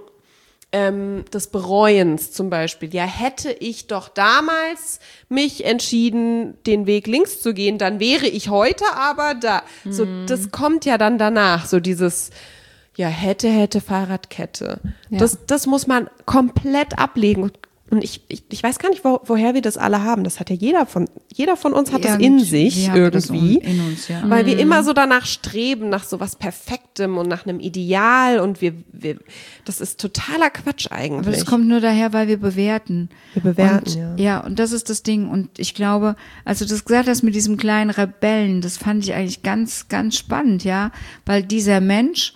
des Bereuens zum Beispiel. Ja, hätte ich doch damals mich entschieden, den Weg links zu gehen, dann wäre ich heute aber da. So, das kommt ja dann danach, so dieses, ja, hätte, Fahrradkette. Ja. Das muss man komplett ablegen. Und ich weiß gar nicht, woher wir das alle haben. Das hat ja jeder von uns hat das in sich irgendwie. In uns, ja. Weil wir immer so danach streben, nach so was Perfektem und nach einem Ideal, und das ist totaler Quatsch eigentlich. Aber das kommt nur daher, weil wir bewerten. Wir bewerten, ja, und das ist das Ding. Und ich glaube, als du das gesagt hast mit diesem kleinen Rebellen, das fand ich eigentlich ganz, ganz spannend, ja. Weil dieser Mensch,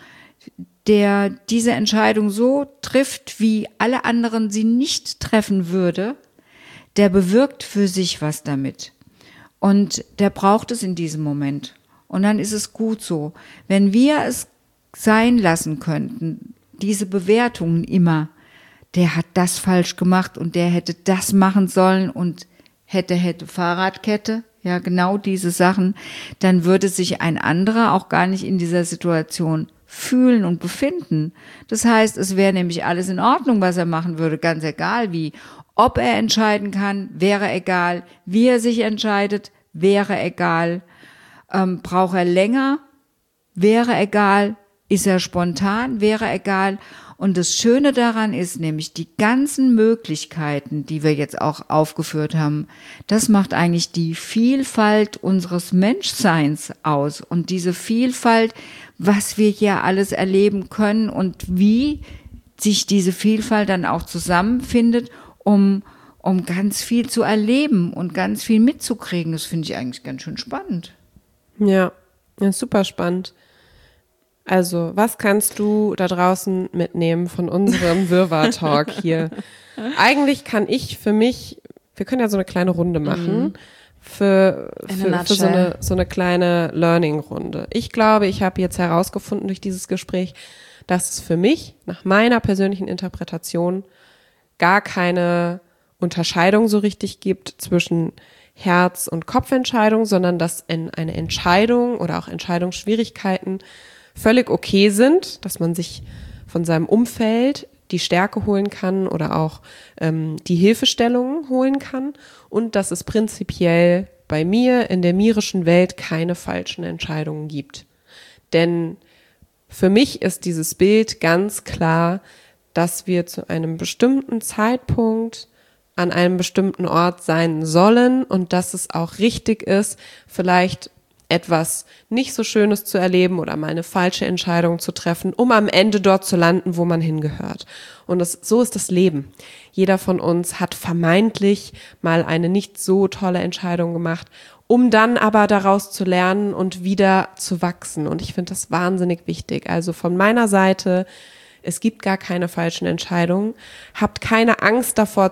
der diese Entscheidung so trifft, wie alle anderen sie nicht treffen würde, der bewirkt für sich was damit. Und der braucht es in diesem Moment. Und dann ist es gut so. Wenn wir es sein lassen könnten, diese Bewertungen immer, der hat das falsch gemacht und der hätte das machen sollen und hätte Fahrradkette, ja, genau diese Sachen, dann würde sich ein anderer auch gar nicht in dieser Situation fühlen und befinden. Das heißt, es wäre nämlich alles in Ordnung, was er machen würde, ganz egal wie. Ob er entscheiden kann, wäre egal. Wie er sich entscheidet, wäre egal, braucht er länger, wäre egal, ist er spontan, wäre egal. Und das Schöne daran ist nämlich die ganzen Möglichkeiten, die wir jetzt auch aufgeführt haben, das macht eigentlich die Vielfalt unseres Menschseins aus und diese Vielfalt, was wir hier alles erleben können und wie sich diese Vielfalt dann auch zusammenfindet, um ganz viel zu erleben und ganz viel mitzukriegen. Das finde ich eigentlich ganz schön spannend. Ja, super spannend. Also, was kannst du da draußen mitnehmen von unserem Wirrwarr-Talk hier? Eigentlich kann ich für mich, wir können ja so eine kleine Runde machen, für so eine kleine Learning-Runde. Ich glaube, ich habe jetzt herausgefunden durch dieses Gespräch, dass es für mich, nach meiner persönlichen Interpretation, gar keine Unterscheidung so richtig gibt zwischen Herz- und Kopfentscheidung, sondern dass eine Entscheidung oder auch Entscheidungsschwierigkeiten völlig okay sind, dass man sich von seinem Umfeld die Stärke holen kann oder auch die Hilfestellungen holen kann und dass es prinzipiell bei mir in der mirischen Welt keine falschen Entscheidungen gibt. Denn für mich ist dieses Bild ganz klar, dass wir zu einem bestimmten Zeitpunkt an einem bestimmten Ort sein sollen und dass es auch richtig ist, vielleicht etwas nicht so Schönes zu erleben oder mal eine falsche Entscheidung zu treffen, um am Ende dort zu landen, wo man hingehört. Und so ist das Leben. Jeder von uns hat vermeintlich mal eine nicht so tolle Entscheidung gemacht, um dann aber daraus zu lernen und wieder zu wachsen. Und ich finde das wahnsinnig wichtig. Also von meiner Seite, es gibt gar keine falschen Entscheidungen. Habt keine Angst davor,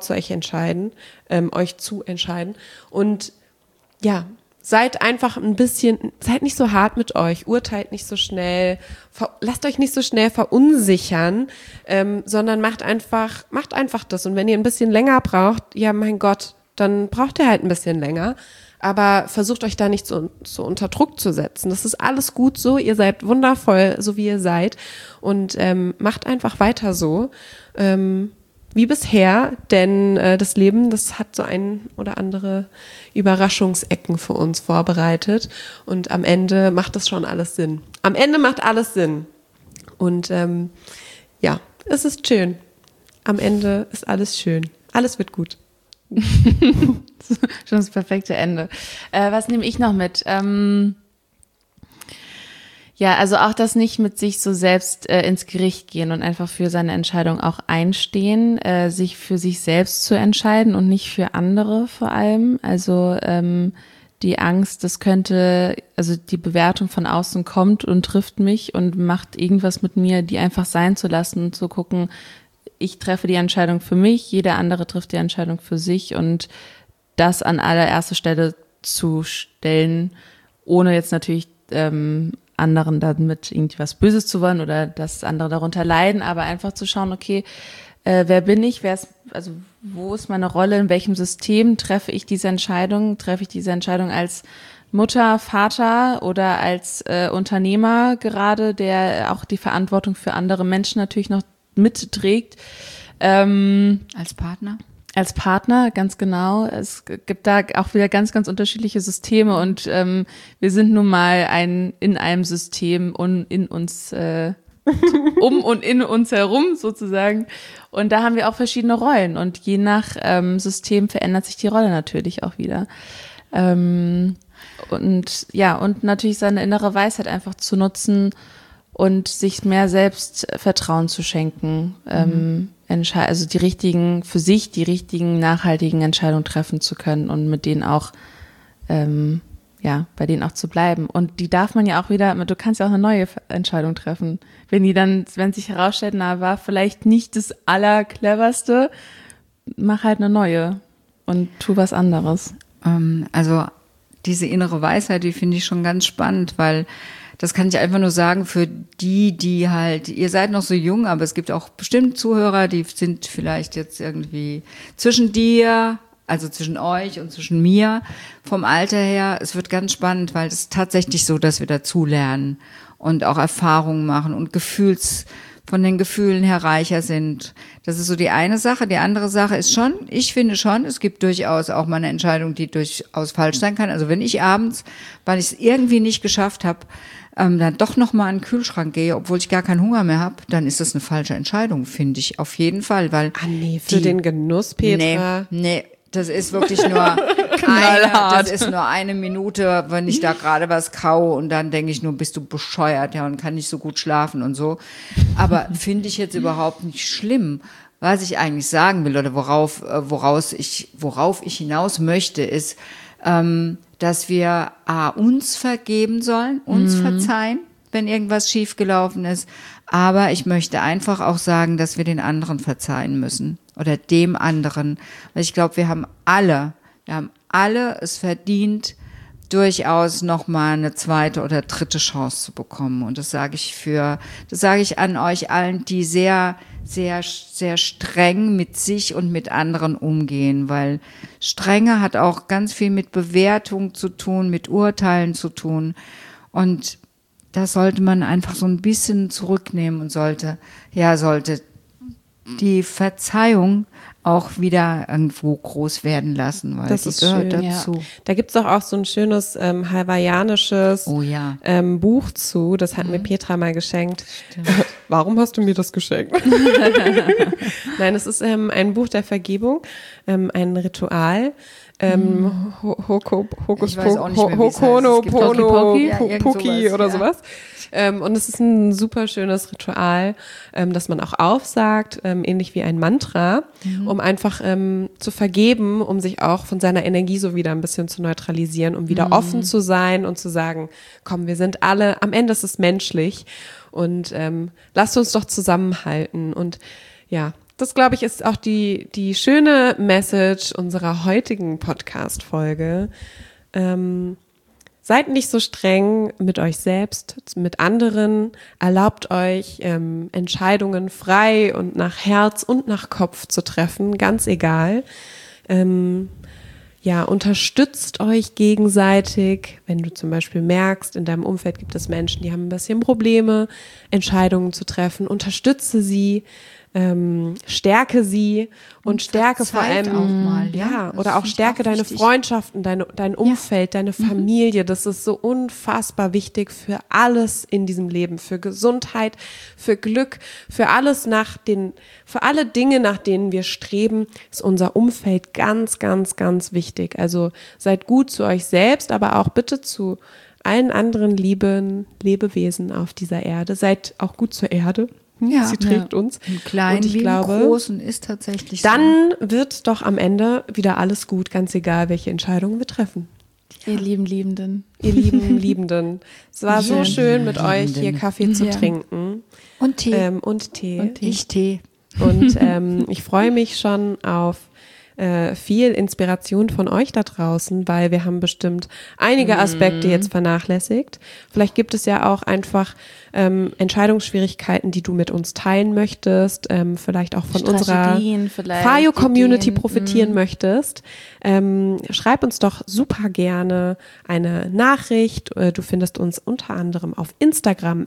euch zu entscheiden. Und ja, seid nicht so hart mit euch, urteilt nicht so schnell, lasst euch nicht so schnell verunsichern, sondern macht einfach das. Und wenn ihr ein bisschen länger braucht, ja mein Gott, dann braucht ihr halt ein bisschen länger. Aber versucht euch da nicht so unter Druck zu setzen. Das ist alles gut so, ihr seid wundervoll, so wie ihr seid. Und macht einfach weiter so, wie bisher, denn das Leben, das hat so ein oder andere Überraschungsecken für uns vorbereitet. Und am Ende macht das schon alles Sinn. Am Ende macht alles Sinn. Und ja, es ist schön. Am Ende ist alles schön. Alles wird gut. Schon das perfekte Ende. Was nehme ich noch mit? Ja, also auch das nicht mit sich so selbst ins Gericht gehen und einfach für seine Entscheidung auch einstehen, sich für sich selbst zu entscheiden und nicht für andere vor allem. Also die Angst, also die Bewertung von außen kommt und trifft mich und macht irgendwas mit mir, die einfach sein zu lassen und zu gucken, ich treffe die Entscheidung für mich, jeder andere trifft die Entscheidung für sich und das an allererster Stelle zu stellen, ohne jetzt natürlich anderen damit irgendwie was Böses zu wollen oder dass andere darunter leiden, aber einfach zu schauen, okay, wer bin ich, wo ist meine Rolle, in welchem System treffe ich diese Entscheidung als Mutter, Vater oder als Unternehmer gerade, der auch die Verantwortung für andere Menschen natürlich noch mitträgt. Als Partner? Als Partner, ganz genau. Es gibt da auch wieder ganz, ganz unterschiedliche Systeme und wir sind nun mal in einem System und in uns und in uns herum sozusagen. Und da haben wir auch verschiedene Rollen und je nach System verändert sich die Rolle natürlich auch wieder. Und natürlich seine innere Weisheit einfach zu nutzen und sich mehr Selbstvertrauen zu schenken, also die richtigen nachhaltigen Entscheidungen treffen zu können und mit denen auch, bei denen auch zu bleiben. Und die darf man ja auch wieder, du kannst ja auch eine neue Entscheidung treffen. Wenn sich herausstellt, war vielleicht nicht das Allercleverste, mach halt eine neue und tu was anderes. Also diese innere Weisheit, die finde ich schon ganz spannend, weil das kann ich einfach nur sagen für die halt, ihr seid noch so jung, aber es gibt auch bestimmt Zuhörer, die sind vielleicht jetzt irgendwie zwischen dir, also zwischen euch und zwischen mir vom Alter her. Es wird ganz spannend, weil es ist tatsächlich so, dass wir dazulernen und auch Erfahrungen machen und von den Gefühlen her reicher sind. Das ist so die eine Sache. Die andere Sache ist schon, ich finde schon, es gibt durchaus auch mal eine Entscheidung, die durchaus falsch sein kann. Also wenn ich abends, weil ich es irgendwie nicht geschafft habe, dann doch noch mal an den Kühlschrank gehe, obwohl ich gar keinen Hunger mehr habe, dann ist das eine falsche Entscheidung, finde ich, auf jeden Fall. Weil für den Genuss, Petra. Nee, das ist wirklich nur eine Minute, wenn ich da gerade was kaue und dann denke ich nur, bist du bescheuert, ja, und kann nicht so gut schlafen und so. Aber finde ich jetzt überhaupt nicht schlimm. Was ich eigentlich sagen will oder worauf ich hinaus möchte, ist, dass wir uns vergeben sollen, uns verzeihen, wenn irgendwas schiefgelaufen ist. Aber ich möchte einfach auch sagen, dass wir den anderen verzeihen müssen oder dem anderen. Weil ich glaube, wir haben alle es verdient, durchaus nochmal eine zweite oder dritte Chance zu bekommen. Und das sage ich an euch allen, die sehr, sehr, sehr streng mit sich und mit anderen umgehen, weil Strenge hat auch ganz viel mit Bewertung zu tun, mit Urteilen zu tun. Und das sollte man einfach so ein bisschen zurücknehmen und sollte die Verzeihung auch wieder irgendwo groß werden lassen, weil das gehört dazu. Ja. Da gibt's doch auch so ein schönes hawaiianisches Buch zu, das hat mir Petra mal geschenkt. Warum hast du mir das geschenkt? Nein, es ist ein Buch der Vergebung, ein Ritual. Hokonopono-Puki oder sowas. Und es ist ein super schönes Ritual, das man auch aufsagt, ähnlich wie ein Mantra, um einfach zu vergeben, um sich auch von seiner Energie so wieder ein bisschen zu neutralisieren, um wieder offen zu sein und zu sagen, komm, wir sind alle, am Ende ist es menschlich und lasst uns doch zusammenhalten. Und ja, das, glaube ich, ist auch die schöne Message unserer heutigen Podcast-Folge. Seid nicht so streng mit euch selbst, mit anderen. Erlaubt euch, Entscheidungen frei und nach Herz und nach Kopf zu treffen, ganz egal. Unterstützt euch gegenseitig. Wenn du zum Beispiel merkst, in deinem Umfeld gibt es Menschen, die haben ein bisschen Probleme, Entscheidungen zu treffen. Unterstütze sie. Stärke sie und stärke vor allem auch mal, oder auch stärke deine Freundschaften, dein Umfeld, deine Familie. Das ist so unfassbar wichtig für alles in diesem Leben, für Gesundheit, für Glück, für alle Dinge, nach denen wir streben, ist unser Umfeld ganz, ganz, ganz wichtig. Also seid gut zu euch selbst, aber auch bitte zu allen anderen lieben Lebewesen auf dieser Erde. Seid auch gut zur Erde. Sie trägt uns. Im Kleinen wie im Großen ist tatsächlich so. Dann wird doch am Ende wieder alles gut, ganz egal, welche Entscheidungen wir treffen. Ihr lieben Liebenden. Ihr lieben Liebenden. Es war so schön, mit euch hier Kaffee zu trinken. Und Tee. Und Tee. Ich Tee. Und ich freue mich schon auf viel Inspiration von euch da draußen, weil wir haben bestimmt einige Aspekte jetzt vernachlässigt. Vielleicht gibt es ja auch einfach Entscheidungsschwierigkeiten, die du mit uns teilen möchtest, vielleicht auch von unserer FAYO-Community profitieren möchtest. Schreib uns doch super gerne eine Nachricht. Du findest uns unter anderem auf Instagram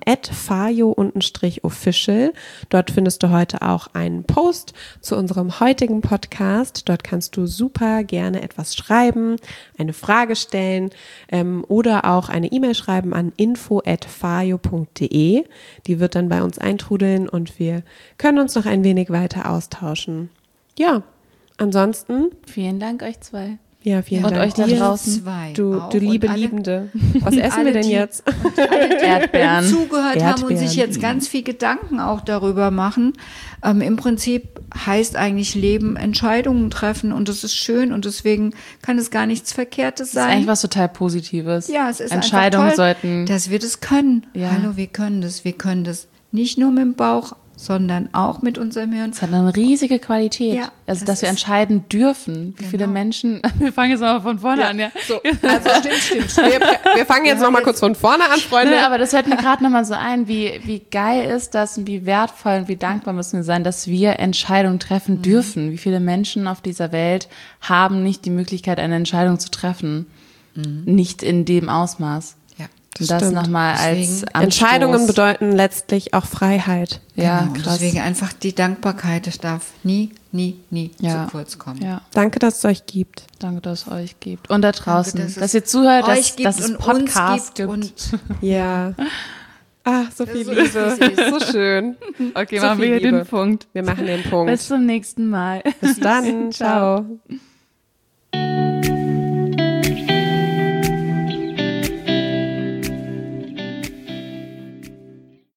@fayo_official. Dort findest du heute auch einen Post zu unserem heutigen Podcast. Dort kannst du super gerne etwas schreiben, eine Frage stellen oder auch eine E-Mail schreiben an info@fayo.de. Die wird dann bei uns eintrudeln und wir können uns noch ein wenig weiter austauschen. Ja, ansonsten. Vielen Dank euch zwei. Ja, vielen Dank. Und euch da draußen. Du liebe Liebende. Was essen wir denn jetzt? Erdbeeren. Zugehört haben und sich jetzt ganz viel Gedanken auch darüber machen. Im Prinzip heißt eigentlich Leben Entscheidungen treffen und das ist schön und deswegen kann es gar nichts Verkehrtes sein. Das ist eigentlich was total Positives. Ja, es ist Entscheidungen einfach toll, sollten. dass wir das können. Ja. Hallo, wir können das. Wir können das nicht nur mit dem Bauch, sondern auch mit unserem Hirn. Es hat eine riesige Qualität. Ja, also, dass wir entscheiden dürfen. Wie viele Menschen, wir fangen jetzt mal von vorne an, ja. So, also stimmt. Wir fangen jetzt nochmal kurz von vorne an, Freunde. Ne, aber das hört mir gerade nochmal so ein, wie geil ist das und wie wertvoll und wie dankbar müssen wir sein, dass wir Entscheidungen treffen dürfen. Wie viele Menschen auf dieser Welt haben nicht die Möglichkeit, eine Entscheidung zu treffen. Nicht in dem Ausmaß. Ja. Und das stimmt. nochmal als Deswegen Anstoß. Entscheidungen bedeuten letztlich auch Freiheit. Ja, Genau, und krass. deswegen einfach die Dankbarkeit, das darf nie Ja. zu kurz kommen. Ja, Danke, dass es euch gibt. danke, dass es euch gibt. Und da draußen, Danke, dass ihr zuhört, euch dass gibt es und Podcasts uns gibt. Und Ja. Ah, so viel So ist, Liebe. wie es ist. So schön. Okay, So machen wir viel hier Liebe. den Punkt. Wir machen den Punkt. Bis zum nächsten Mal. Bis dann. Ciao.